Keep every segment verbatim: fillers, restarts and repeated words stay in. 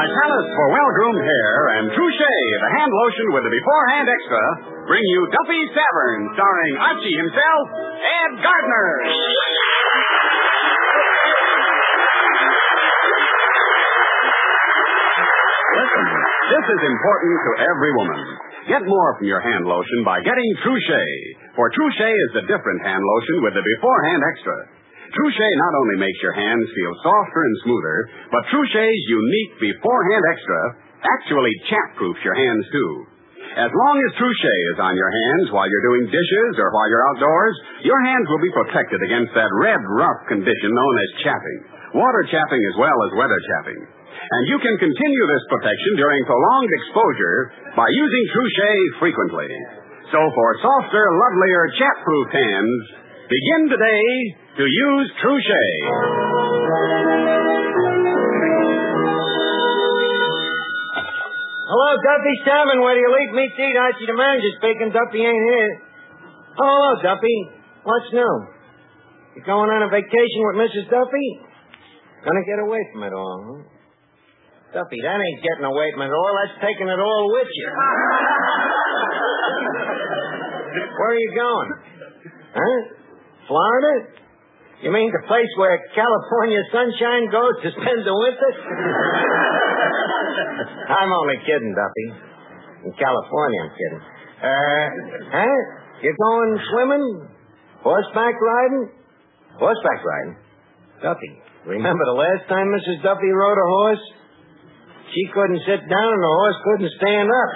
Vitalis for well-groomed hair and Touche, the hand lotion with the beforehand extra, bring you Duffy's Tavern, starring Archie himself, Ed Gardner. Listen, this is important to every woman. Get more from your hand lotion by getting Touche, for Touche is the different hand lotion with the beforehand extra. Touche not only makes your hands feel softer and smoother, but Touche's unique beforehand extra actually chap-proofs your hands, too. As long as Touche is on your hands while you're doing dishes or while you're outdoors, your hands will be protected against that red, rough condition known as chapping, water chapping as well as weather chapping. And you can continue this protection during prolonged exposure by using Touche frequently. So for softer, lovelier, chap-proof hands, begin today to use Touche. Hello, Duffy's Tavern. Where do you leave me to eat? Archie the manager speaking. Duffy ain't here. Oh, hello, Duffy. What's new? You going on a vacation with Missus Duffy? Gonna get away from it all, huh? Duffy, that ain't getting away from it all. That's taking it all with you. Where are you going? Huh? Florida? You mean the place where California sunshine goes to spend the winter? I'm only kidding, Duffy. In California, I'm kidding. Uh, huh? You going swimming? Horseback riding? Horseback riding? Duffy, remember the last time Missus Duffy rode a horse? She couldn't sit down and the horse couldn't stand up.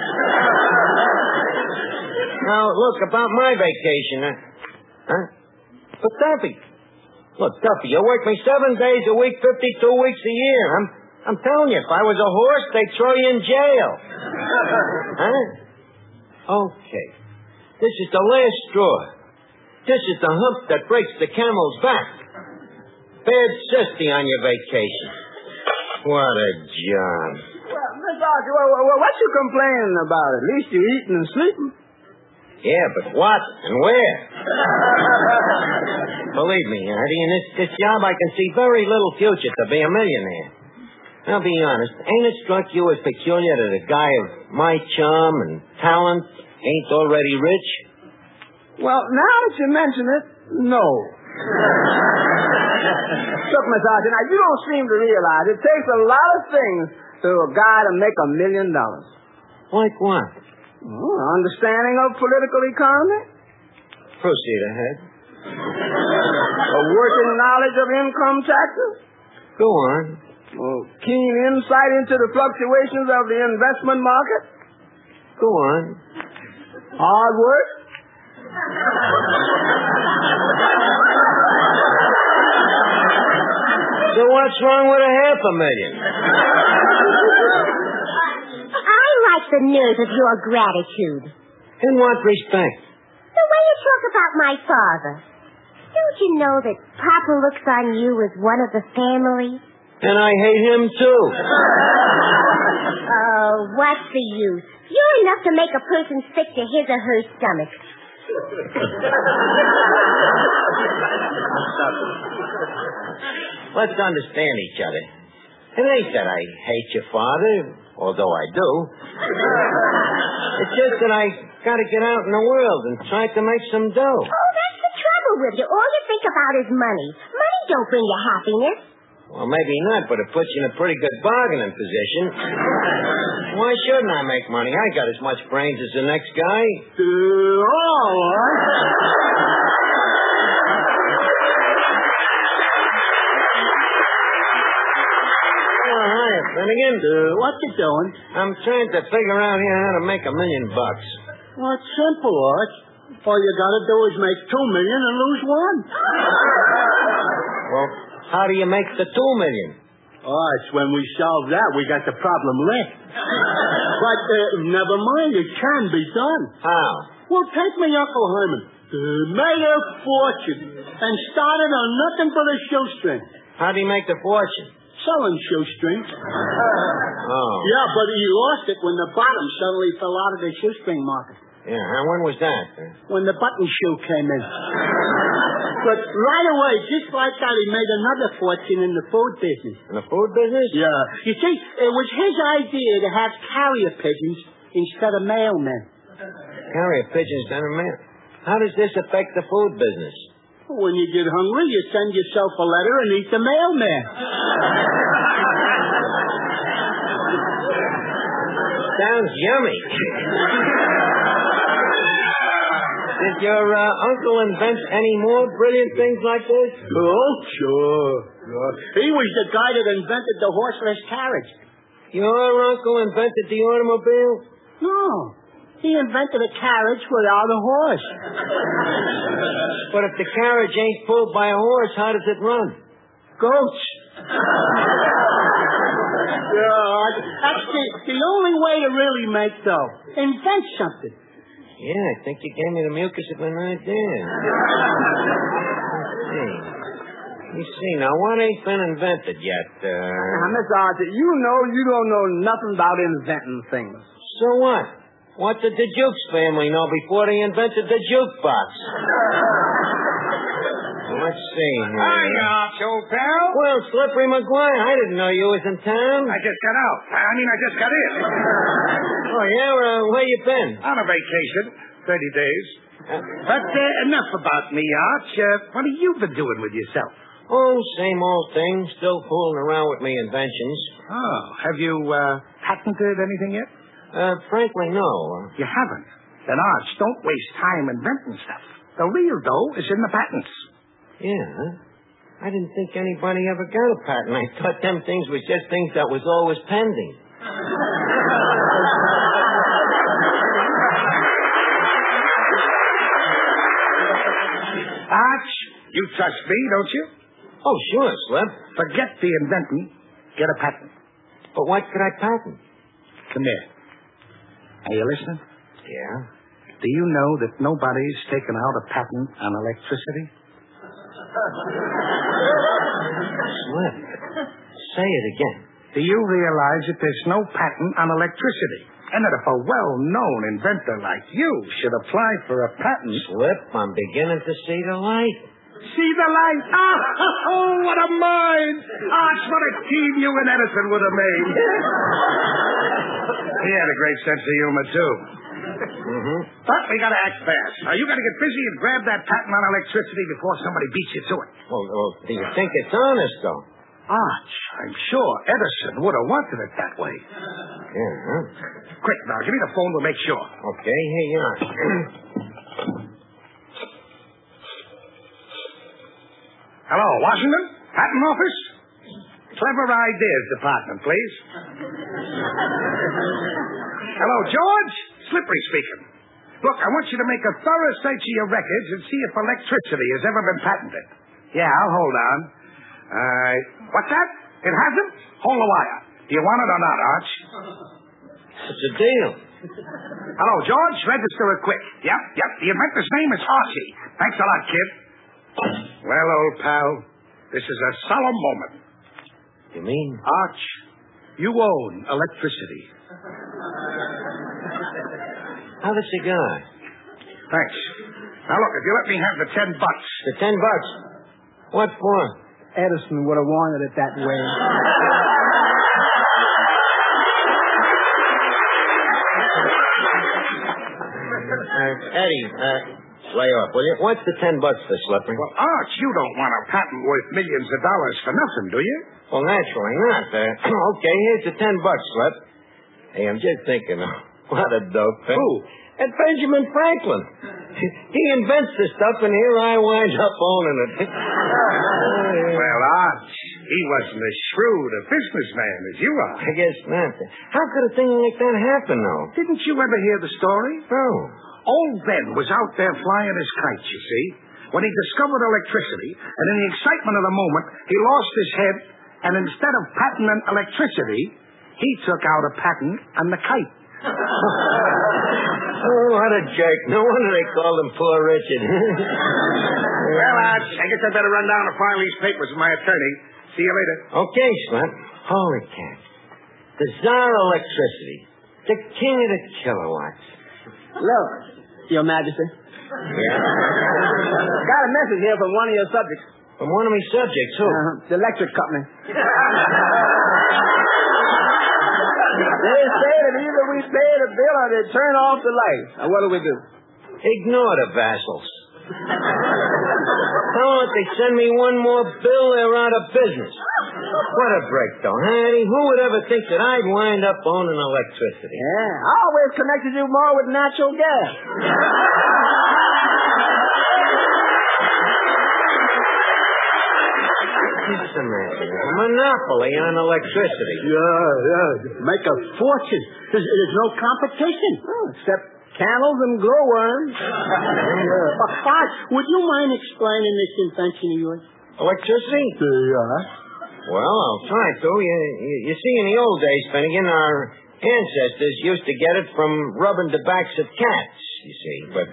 Now, look, about my vacation, huh? Huh? But, Duffy, look, Duffy, you work me seven days a week, fifty-two weeks a year. I'm I'm telling you, if I was a horse, they'd throw you in jail. Huh? Okay. This is the last straw. This is the hump that breaks the camel's back. Bad sissy on your vacation. What a John. Well, Miss Archie, well, well, what you complaining about? At least you eating and sleeping. Yeah, but what and where? Believe me, Artie, in this, this job I can see very little future to be a millionaire. Now, be honest, ain't it struck you as peculiar that a guy of my charm and talent ain't already rich? Well, now that you mention it, no. Look, Miss Archie, now, you don't seem to realize it takes a lot of things to a guy to make a million dollars. Like what? Well, understanding of political economy. Proceed ahead. A working knowledge of income taxes. Go on. Well, keen insight into the fluctuations of the investment market. Go on. Hard work. So what's wrong with a half a million? I like the nerve of your gratitude. In what respect? The way you talk about my father. Don't you know that Papa looks on you as one of the family? And I hate him, too. Oh, what's the use? You're enough to make a person sick to his or her stomach. Let's understand each other. It ain't that I hate your father, although I do. It's just that I got to get out in the world and try to make some dough. Oh, that's the trouble with you. All you think about is money. Money don't bring you happiness. Well, maybe not, but it puts you in a pretty good bargaining position. Why shouldn't I make money? I got as much brains as the next guy. Uh, all right. Oh, hi, Finnegan. Uh, what you doing? I'm trying to figure out here how to make a million bucks. Well, it's simple, Arch. All you gotta do is make two million and lose one. Well, how do you make the two million? Oh, it's when we solve that, we got the problem licked. But uh, never mind, it can be done. How? Well, take me Uncle Herman. Uh, made a fortune and started on nothing but a shoestring. How do you make the fortune? Selling shoestrings. Oh. Yeah, but he lost it when the bottom suddenly fell out of the shoestring market. Yeah, and when was that? When the button shoe came in. But right away, just like that, he made another fortune in the food business. In the food business? Yeah. You see, it was his idea to have carrier pigeons instead of mailmen. Carrier pigeons instead of mail. How does this affect the food business? When you get hungry, you send yourself a letter and eat the mailman. Sounds yummy. Did your uh, uncle invent any more brilliant things like this? Oh, sure. sure. He was the guy that invented the horseless carriage. Your uncle invented the automobile? No. He invented a carriage without a horse. But if the carriage ain't pulled by a horse, how does it run? Goats. Yeah, that's the, the only way to really make dough. Invent something. Yeah, I think you gave me the mucus of an idea. Let's see. You see, now what ain't been invented yet? Uh... Now, Miss Archie, you know you don't know nothing about inventing things. So what? What did the Jukes family know before they invented the jukebox? Let's see here. Hiya, old pal. Well, Slippery McGuire, I didn't know you was in town. I just got out. I mean, I just got in. Oh, yeah? Uh, where you been? On a vacation. Thirty days. Uh, but uh, enough about me, Arch. Uh, what have you been doing with yourself? Oh, same old thing. Still fooling around with me inventions. Oh, have you uh, patented anything yet? Uh, frankly, no. You haven't? Then, Arch, don't waste time inventing stuff. The real dough is in the patents. Yeah? I didn't think anybody ever got a patent. I thought them things was just things that was always pending. Arch, you trust me, don't you? Oh, sure, Slip. Forget the inventing. Get a patent. But what could I patent? Come here. Are you listening? Yeah? Do you know that nobody's taken out a patent on electricity? Slip. Say it again. Do you realize that there's no patent on electricity? And that if a well-known inventor like you should apply for a patent... Slip, I'm beginning to see the light. See the light? Oh, what a mind! Arch, what a team you and Edison would have made. He had a great sense of humor, too. Mm-hmm. But we got to act fast. Now, you got to get busy and grab that patent on electricity before somebody beats you to it. Well, well, do you think it's honest, though? Arch, I'm sure Edison would have wanted it that way. Yeah. Quick, now, give me the phone. We'll make sure. Okay, here you are. Hello, Washington? Patent Office? Clever Ideas Department, please. Hello, George? Slippery speaking. Look, I want you to make a thorough search of your records and see if electricity has ever been patented. Yeah, I'll hold on. Uh, what's that? It hasn't? Hold the wire. Do you want it or not, Arch? It's a deal. Hello, George. Register it quick. Yep, yep. The inventor's name is Archie. Thanks a lot, kid. Well, old pal, this is a solemn moment. You mean? Arch, you own electricity. Have a cigar. Thanks. Now, look, if you let me have the ten bucks. The ten bucks? What for? Edison would have wanted it that way. Uh, Eddie, uh, lay off, will you? What's the ten bucks for, Slippery? Well, Arch, you don't want a patent worth millions of dollars for nothing, do you? Well, naturally not. Uh, okay, here's the ten bucks, Slip. Hey, I'm just thinking, uh, what a dope thing. Who? And Benjamin Franklin. He invents this stuff, and here I wind up owning it. Well, Arch, he wasn't as shrewd a businessman as you are. I guess not. How could a thing like that happen, though? Didn't you ever hear the story? No. Old Ben was out there flying his kites, you see, when he discovered electricity, and in the excitement of the moment, he lost his head, and instead of patenting electricity, he took out a patent on the kite. Oh, what a jerk. No wonder they called him Poor Richard. Well, Arch, I guess I better run down and file these papers with my attorney. See you later. Okay, Slip. Holy cat. The Tsar electricity. The king of the kilowatts. Look, Your Majesty. Yeah? Got a message here from one of your subjects. From one of my subjects, who? Uh, the electric company. They say that either we pay the bill or they turn off the lights. Now, what do we do? Ignore the vassals. Tell them if they send me one more bill, they're out of business. What a breakdown, huh, Eddie? Who would ever think that I'd wind up owning electricity? Yeah, I always connected you more with natural gas. What's the matter? A monopoly on electricity. Yeah, yeah. Make a fortune. There's, there's no competition. Oh, except candles and glowworms. Uh, Bob, would you mind explaining this invention of yours? Electricity? Yeah. Well, I'll try to. You, you, you see, in the old days, Finnegan, our ancestors used to get it from rubbing the backs of cats, you see. But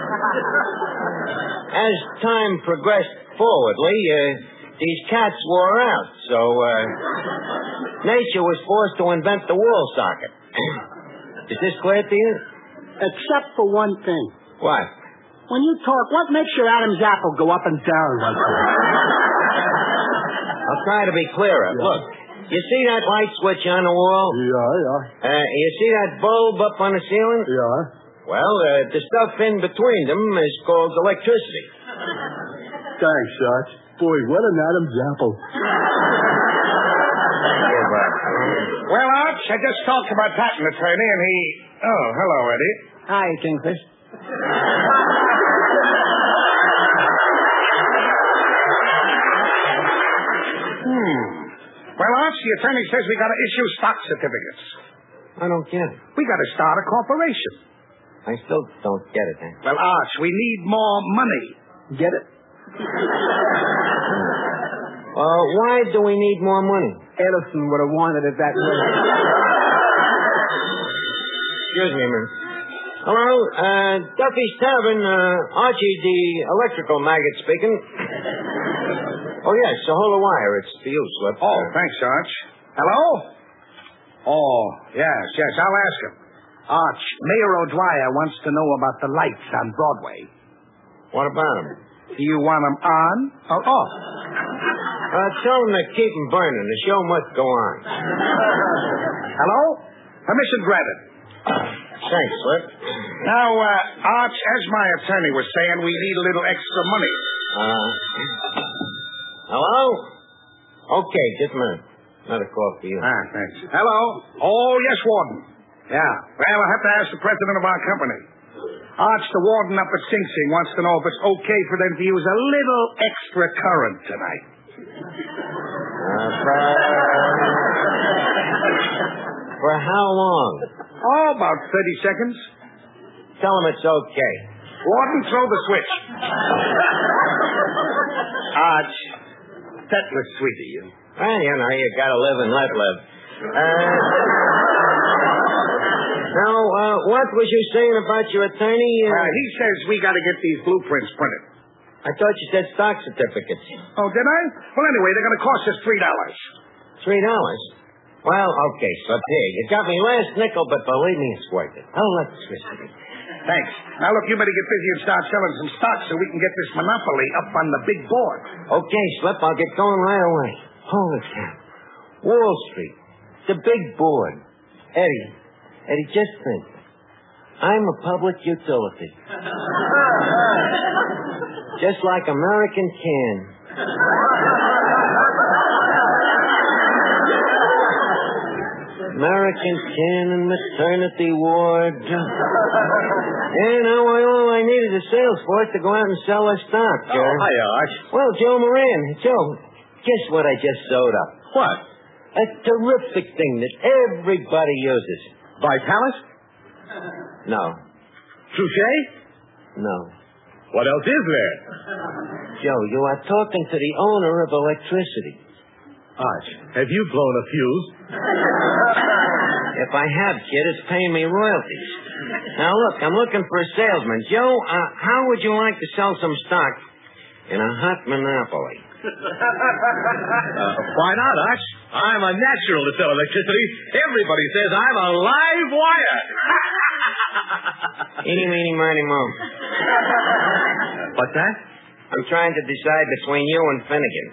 as time progressed forwardly, uh, these cats wore out, so uh, nature was forced to invent the wall socket. Is this clear to you? Except for one thing. What? When you talk, what makes your Adam's apple go up and down like that? I'll try to be clearer. Yeah. Look, you see that light switch on the wall? Yeah, yeah. Uh, you see that bulb up on the ceiling? Yeah. Well, uh, the stuff in between them is called electricity. Thanks, Arch. Boy, what an Adam's apple. Well, Arch, I just talked to my patent attorney, and he... Oh, hello, Eddie. Hi, Kingfish. Hmm. Well, Arch, the attorney says we got to issue stock certificates. I don't get it. We got to start a corporation. I still don't get it, then. Well, Arch, we need more money. Get it? Uh, why do we need more money? Edison would have wanted it that way. Excuse me a minute. Hello, uh, Duffy's Tavern, uh, Archie, the electrical maggot speaking. Oh, yes, so hold the wire. It's for you, Slip. Oh, thanks, Arch. Hello? Oh, yes, yes, I'll ask him. Arch, Mayor O'Dwyer wants to know about the lights on Broadway. What about him? Do you want them on or off? Uh, tell him to keep them burning. The show must go on. Hello? Permission granted. Thanks, Slip. Now, uh, Arch, as my attorney was saying, we need a little extra money. Uh, hello? Okay, just a minute. Another call for you. Ah, thanks. Hello? Oh, yes, Warden. Yeah. Well, I'll have to ask the president of our company. Arch, the warden up at Sing Sing, wants to know if it's okay for them to use a little extra current tonight. Uh, for, for how long? Oh, about thirty seconds. Tell him it's okay. Warden, throw the switch. Arch, that was sweet of you. Well, you know, you gotta live and let live. Uh, now, uh, what was you saying about your attorney? Uh, Uh, he says we got to get these blueprints printed. I thought you said stock certificates. Oh, did I? Well, anyway, they're going to cost us three dollars. Three dollars? Well, okay, so here. You got me last nickel, but believe me, it's worth it. Oh, electricity. Thanks. Now, look, you better get busy and start selling some stock so we can get this monopoly up on the big board. Okay, Slip, I'll get going right away. Holy cow. Wall Street. The big board. Eddie. Eddie, just think. I'm a public utility. Just like American Can. American Can and maternity ward. And now I, all I need is a sales force to go out and sell our stock, Joe. Oh, hi, Arch. Well, Joe Moran. Joe, guess what I just sewed up? What? A terrific thing that everybody uses. Vitalis? No. Touche? No. What else is there? Joe, you are talking to the owner of electricity. Arch, have you blown a fuse? If I have, kid, it's paying me royalties. Now, look, I'm looking for a salesman. Joe, uh, how would you like to sell some stock in a hot monopoly? Uh, why not, Arch? I'm a natural to sell electricity. Everybody says I'm a live wire. Eeny, meeny, miny, moe. What's that? I'm trying to decide between you and Finnegan.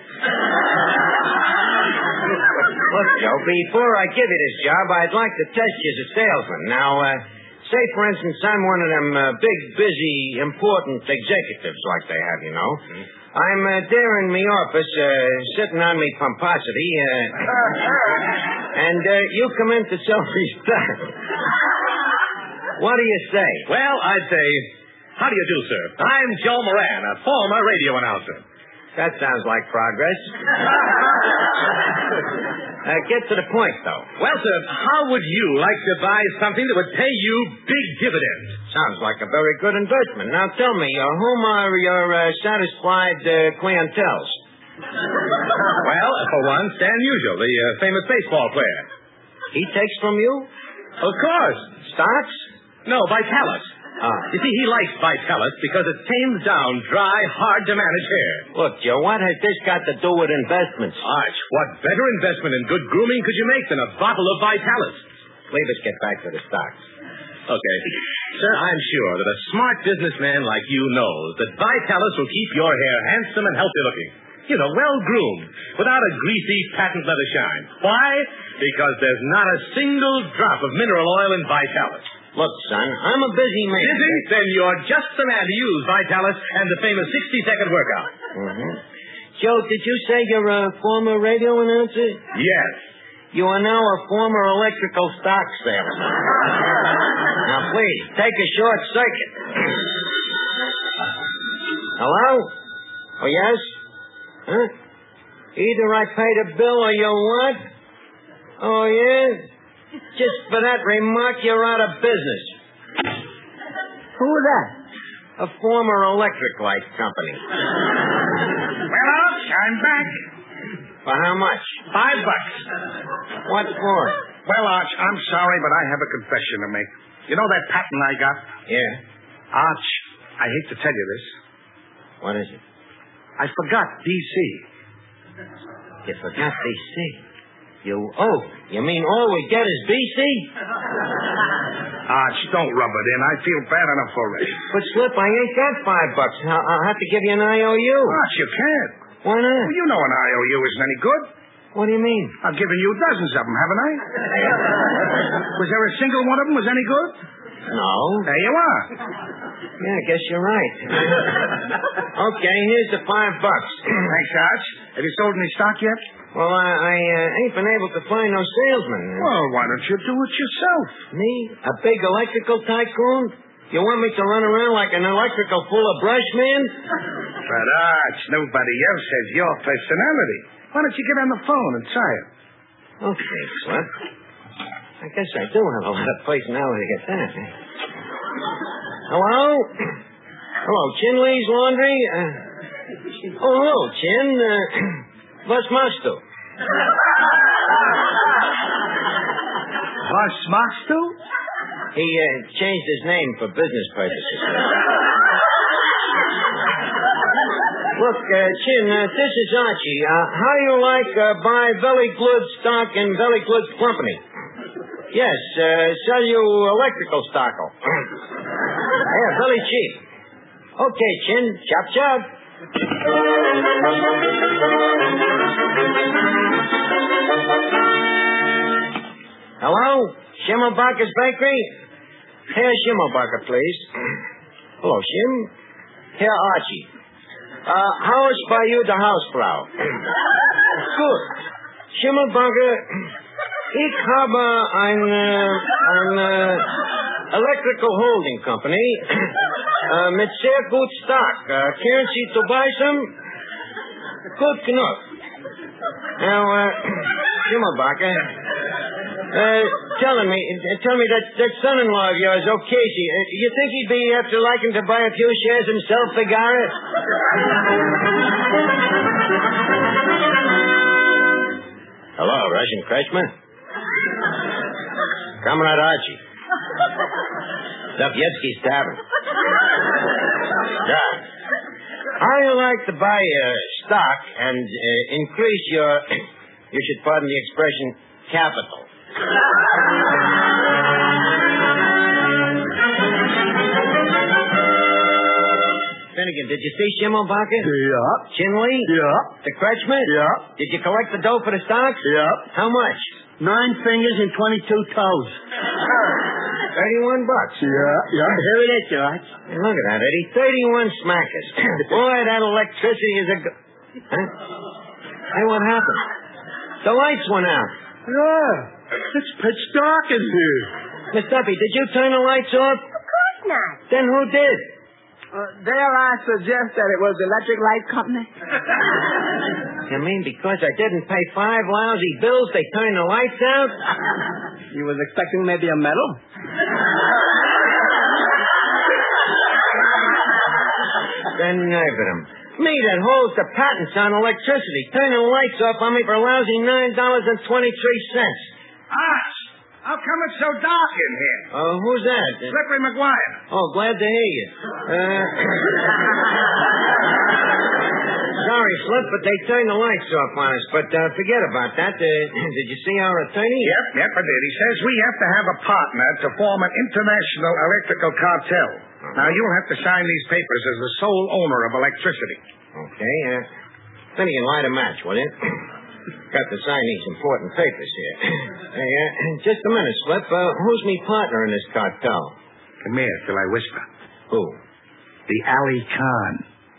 Look, Joe, before I give you this job, I'd like to test you as a salesman. Now, uh, say, for instance, I'm one of them uh, big, busy, important executives like they have, you know. Mm-hmm. I'm uh, there in my office, uh, sitting on me pomposity, uh, and uh, you come in to sell me stuff. What do you say? Well, I'd say, how do you do, sir? I'm Joe Moran, a former radio announcer. That sounds like progress. uh, get to the point, though. Well, sir, how would you like to buy something that would pay you big dividends? Sounds like a very good investment. Now, tell me, uh, whom are your uh, satisfied uh, clienteles? Well, for one, Stan Musial, the uh, famous baseball player. He takes from you? Of course. Stocks? No, Vitalis. Ah. You see, he likes Vitalis because it tames down dry, hard-to-manage hair. Look, Joe, what has this got to do with investments? Arch, what better investment in good grooming could you make than a bottle of Vitalis? Leave us get back to the stocks. Okay. Sir, I'm sure that a smart businessman like you knows that Vitalis will keep your hair handsome and healthy-looking. You know, well-groomed, without a greasy patent leather shine. Why? Because there's not a single drop of mineral oil in Vitalis. Look, son, I'm a busy man. Busy? Then you're just the man to use Vitalis and the famous sixty-second workout. Mm-hmm. Joe, did you say you're a former radio announcer? Yes. You are now a former electrical stock salesman. Now, please, take a short circuit. Hello? Oh, yes? Huh? Either I paid a bill or you what? Oh, yeah? Just for that remark, you're out of business. Who's that? A former electric light company. Well, Arch, I'm back. For how much? Five bucks. What for? Well, Arch, I'm sorry, but I have a confession to make. You know that patent I got? Yeah. Arch, I hate to tell you this. What is it? I forgot D C. You forgot D C? You, oh, you mean all we get is B C? Arch, don't rub it in. I feel bad enough already. But, Slip, I ain't got five bucks. I'll, I'll have to give you an I O U. Arch, you can't. Why not? Well, you know an I O U isn't any good. What do you mean? I've given you dozens of them, haven't I? Was there a single one of them was any good? No. There you are. Yeah, I guess you're right. Okay, here's the five bucks. Thanks, Arch. Have you sold any stock yet? Well, I, I uh, ain't been able to find no salesman. Well, why don't you do it yourself? Me? A big electrical tycoon? You want me to run around like an electrical full of brush, man? But, Arch, nobody else has your personality. Why don't you get on the phone and try it? Okay, Slip. I guess I do have a lot of personality at that. Eh? Hello? Hello, Chinley's Laundry? Uh, oh, hello, Chin. Uh, was machst du? Was machst du? He uh, changed his name for business purposes. Look, uh, Chin, uh, this is Archie. Uh, how do you like uh, buy Belly Glud stock in Belly Glud Company? Yes, uh, sell you electrical stock. Yeah, very cheap. Okay, Chin. Chop, chop. Hello? Schimmelbacher's Bakery? Herr Schimmelbacher, please. Hello, Schim. Herr Archie. Uh, Haus bei you, the Hausfrau. Good. Schimmelbacher, ich habe ein, uh, ein uh, Electrical Holding Company uh, mit sehr gut Stock. Uh, can Sie to buy some? Good enough. Now, uh, Schimmelbacher, uh, telling me, tell me that, that son-in-law of yours, O'Casey, uh, you think he'd be after liking to buy a few shares himself, Figara? Hello, Russian Kretschmer. Comrade Archie. Sovietsky's Tavern. Yeah. How do you like to buy uh, stock and uh, increase your, you should pardon the expression, capital. Finnegan, did you see Schimmelbacher? Yeah. Chinley? Yeah. The Kretschmer? Yeah. Did you collect the dough for the stocks? Yeah. How much? Nine fingers and twenty-two toes. Thirty-one bucks. Yeah, yeah. Here it is, George. Hey, look at that, Eddie. Thirty-one smackers. Boy, that electricity is a... Go- huh? Hey, what happened? The lights went out. Yeah. It's pitch dark in here. Miss Duffy, did you turn the lights off? Of course not. Then who did? Uh, dare I suggest that it was the electric light company? You mean because I didn't pay five lousy bills, they turned the lights out? You was expecting maybe a medal? Then nerve at him. Me that holds the patents on electricity, turning the lights off on me for a lousy nine dollars and twenty-three cents. Arch, how come it's so dark in here? Oh, who's that? Slippery McGuire. Oh, glad to hear you. Uh, sorry, Slip, but they turned the lights off on us. But uh, forget about that. Uh, did you see our attorney? Yep, yep, I did. He says we have to have a partner to form an international electrical cartel. Uh-huh. Now, you'll have to sign these papers as the sole owner of electricity. Okay. Uh, Finnegan, light a match, will you? Got to sign these important papers here. Hey, uh, just a minute, Slip. Uh, who's me partner in this cartel? Come here till I whisper. Who? The Ali Khan.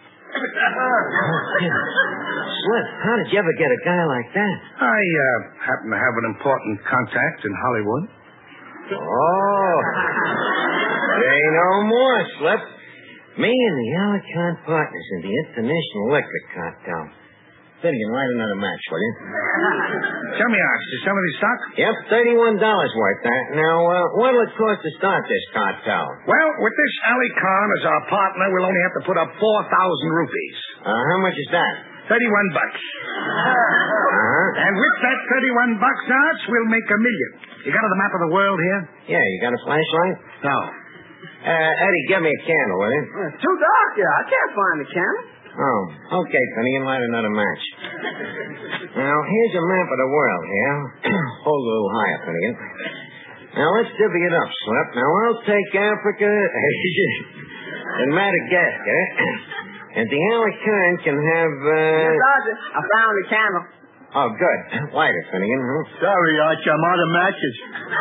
Slip, how did you ever get a guy like that? I uh, happen to have an important contact in Hollywood. Oh. Say no more, Slip. Me and the Alicant partners in the International Electric Cartel. Finnegan, light another match, will you? Tell me, Arch, is some of these stock? Yep, thirty-one dollars worth that. Now, uh, what'll it cost to start this cartel? Well, with this Ali Khan as our partner, we'll only have to put up four thousand rupees. Uh, how much is that? thirty-one bucks. Uh-huh. And with that thirty-one bucks, Arch, we'll make a million. You got the map of the world here? Yeah, you got a flashlight? No. Uh, Eddie, give me a candle, will you? Uh, it's too dark here. I can't find the candle. Oh, okay, Finnegan, light another match. Now, here's a map of the world here. Hold a little higher, Finnegan. Now, let's divvy it up, Slip. Now, I'll take Africa, Asia, and Madagascar. And the Alicant can have, uh... Sergeant, I found the candle. Oh, good. Light it, Finnegan. Huh? Sorry, Arch, I'm out of matches.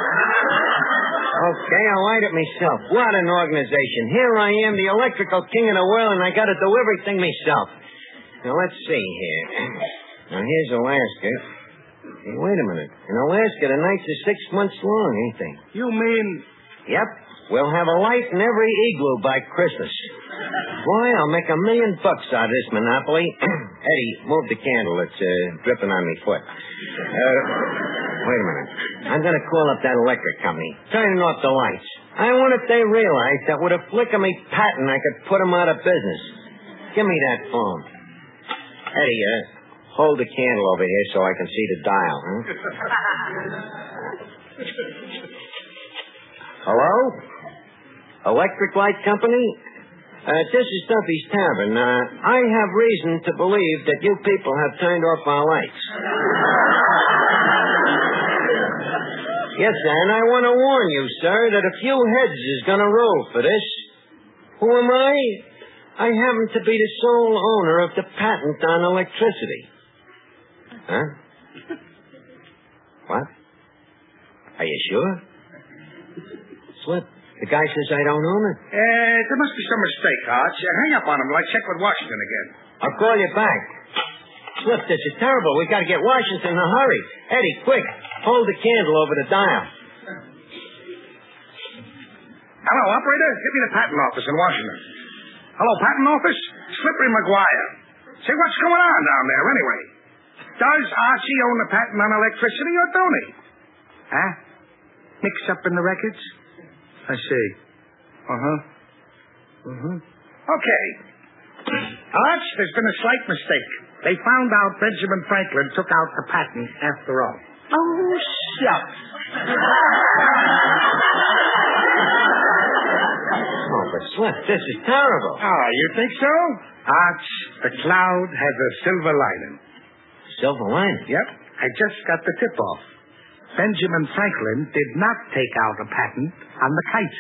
Okay, I'll light it myself. What an organization. Here I am, the electrical king of the world, and I gotta do everything myself. Now, let's see here. Now, here's Alaska. Hey, wait a minute. In Alaska, the nights are six months long, ain't they? You mean... Yep. We'll have a light in every igloo by Christmas. Boy, I'll make a million bucks out of this monopoly. Eddie, move the candle. It's uh, dripping on my foot. Uh, wait a minute. I'm going to call up that electric company. Turning off the lights. I wonder if they realize that with a flick of my patent, I could put them out of business. Give me that phone. Eddie, uh, hold the candle over here so I can see the dial, huh? Hello? Electric Light Company? Uh, this is Duffy's Tavern. Uh, I have reason to believe that you people have turned off our lights. Yes, sir, and I want to warn you, sir, that a few heads is going to roll for this. Who am I? I happen to be the sole owner of the patent on electricity. Huh? What? Are you sure? Slip. The guy says I don't own it. Uh, there must be some mistake, Arch. Uh, hang up on him till I check with Washington again. I'll call you back. Slip, this is terrible. We got to get Washington in a hurry. Eddie, quick. Hold the candle over the dial. Hello, operator. Give me the patent office in Washington. Hello, patent office? Slippery McGuire. Say, what's going on down there, anyway? Does Archie own the patent on electricity, or don't he? Huh? Mix up in the records? I see. Uh-huh. Uh-huh. Okay. Arch, there's been a slight mistake. They found out Benjamin Franklin took out the patent after all. Oh, shucks. Oh, for but Slip, this is terrible. Oh, you think so? Arch, the cloud has a silver lining. Silver lining? Yep, I just got the tip-off. Benjamin Franklin did not take out a patent on the kite.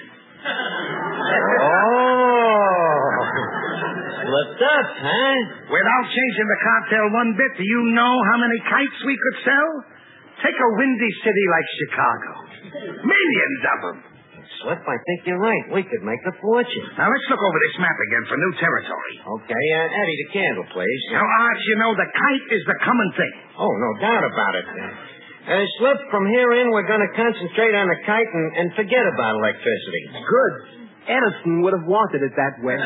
Oh, slipped up, huh? Without changing the cartel one bit, do you know how many kites we could sell? Take a windy city like Chicago. Millions of them. Slip, I think you're right. We could make a fortune. Now, let's look over this map again for new territory. Okay, uh, Eddie, the candle, please. Now, Arch, you know, the kite is the common thing. Oh, no doubt about it. Uh, Slip, from here in, we're going to concentrate on the kite and, and forget about electricity. Good. Edison would have wanted it that way.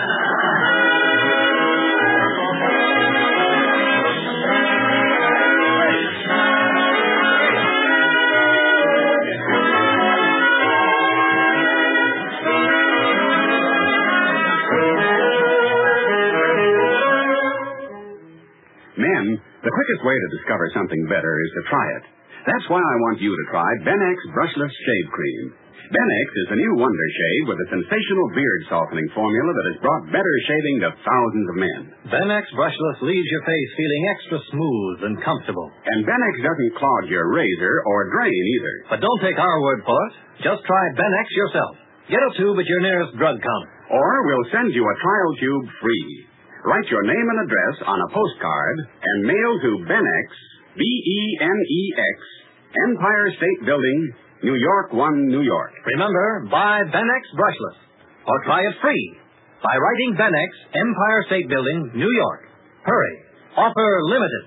Men, the quickest way to discover something better is to try it. That's why I want you to try Benex Brushless Shave Cream. Benex is the new wonder shave with a sensational beard-softening formula that has brought better shaving to thousands of men. Benex Brushless leaves your face feeling extra smooth and comfortable. And Benex doesn't clog your razor or drain either. But don't take our word for it. Just try Benex yourself. Get a tube at your nearest drug counter. Or we'll send you a trial tube free. Write your name and address on a postcard and mail to Benex, B E N E X, Empire State Building, New York, one, New York. Remember, buy Benex Brushless. Or try it free by writing Benex, Empire State Building, New York. Hurry. Offer limited.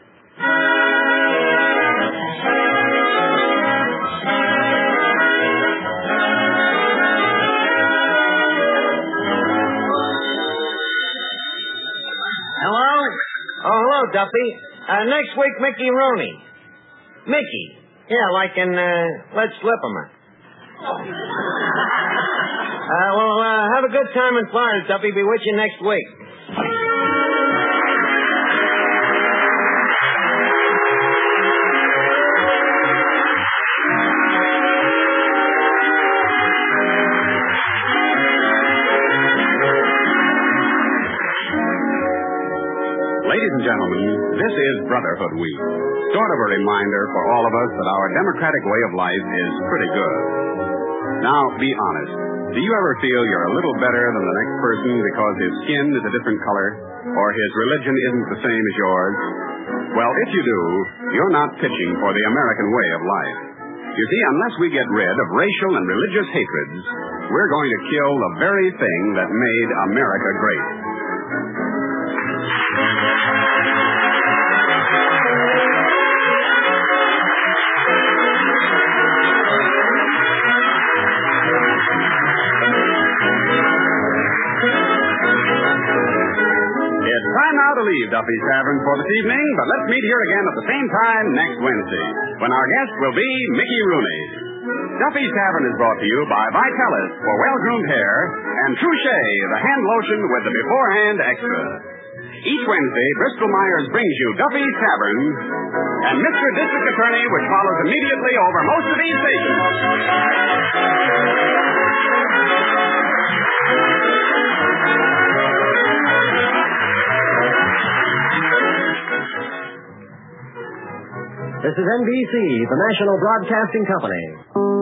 Hello? Oh, hello, Duffy. Uh, next week, Mickey Rooney. Mickey. Yeah, like in, uh, Let's Slip 'em. Uh, well, uh, have a good time in Florida, Duffy. Be with you next week. Ladies and gentlemen, this is Brotherhood Week. Sort of a reminder for all of us that our democratic way of life is pretty good. Now, be honest. Do you ever feel you're a little better than the next person because his skin is a different color or his religion isn't the same as yours? Well, if you do, you're not pitching for the American way of life. You see, unless we get rid of racial and religious hatreds, we're going to kill the very thing that made America great. It's time now to leave Duffy's Tavern for this evening, but let's meet here again at the same time next Wednesday, when our guest will be Mickey Rooney. Duffy's Tavern is brought to you by Vitalis for well-groomed hair and Trouche, the hand lotion with the beforehand extra. Each Wednesday, Bristol Myers brings you Duffy's Tavern and Mister District Attorney, which follows immediately over most of these stations. This is N B C, the National Broadcasting Company.